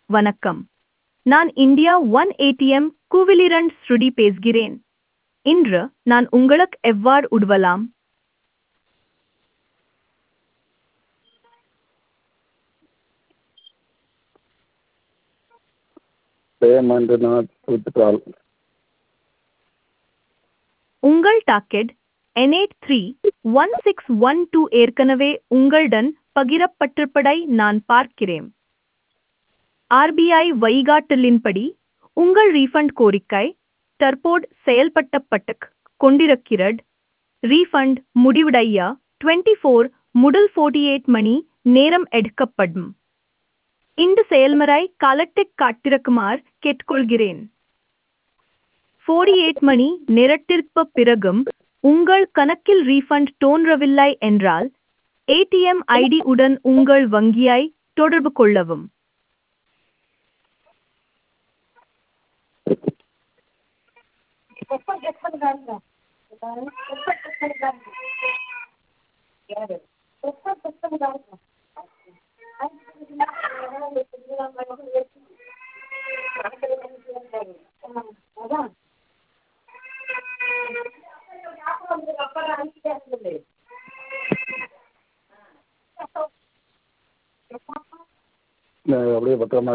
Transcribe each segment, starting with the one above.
வணக்கம். நான் India one ATM கூவிலிரண்ட் ஸ்ருடி பேசுகிறேன். இன்று நான் உங்களுக்கு எவ்வாறு உதவலாம்? Payment not withdrawal. உங்கள் டாக்கெட் N831612 ஏற்கனவே உங்களுடன் பகிரப்பட்டிருப்பதை நான் பார்க்கிறேன். ஆர்பிஐ வழிகாட்டலின்படி உங்கள் ரீஃபண்ட் கோரிக்கை தற்போது செயல்படுத்தப்பட்டு கொண்டிருக்கிறது. ரீஃபண்ட் முடிவடைய 24 முதல் 48 மணி நேரம் எடுக்கப்படும். இந்த செயல்முறை காலத்திற்கு காத்திருக்குமாறு கேட்டுக்கொள்கிறேன். 48 மணி நேரத்திற்கு பிறகும் உங்கள் கணக்கில் ரீஃபண்ட் தோன்றவில்லை என்றால் ஏடிஎம் ஐடி உடன் உங்கள் வங்கியை தொடர்பு கொள்ளவும். அப்படியே பத்திரமா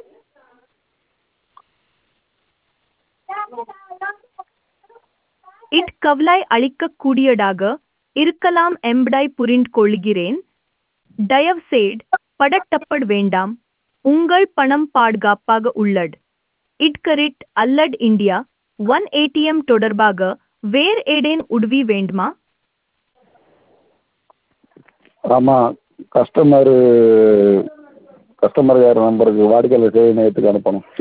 கவலை அளிக்கக்கூடியதாக இருக்கலாம் என்பதை புரிந்து கொள்கிறேன். தயவுசெய்து பதட்டப்பட வேண்டாம். உங்கள் பணம் பாதுகாப்பாக உள்ளது. இட்கரிட் அல்லது இந்தியா ஒன் ஏடிஎம் தொடர்பாக வேறு ஏதேனும் உதவி வேண்டுமா? ஆமாம் கஸ்டமர் கேர் நம்பருக்கு வாடிக்கையாளர் சேவை மையத்துக்கு அனுப்பணும்.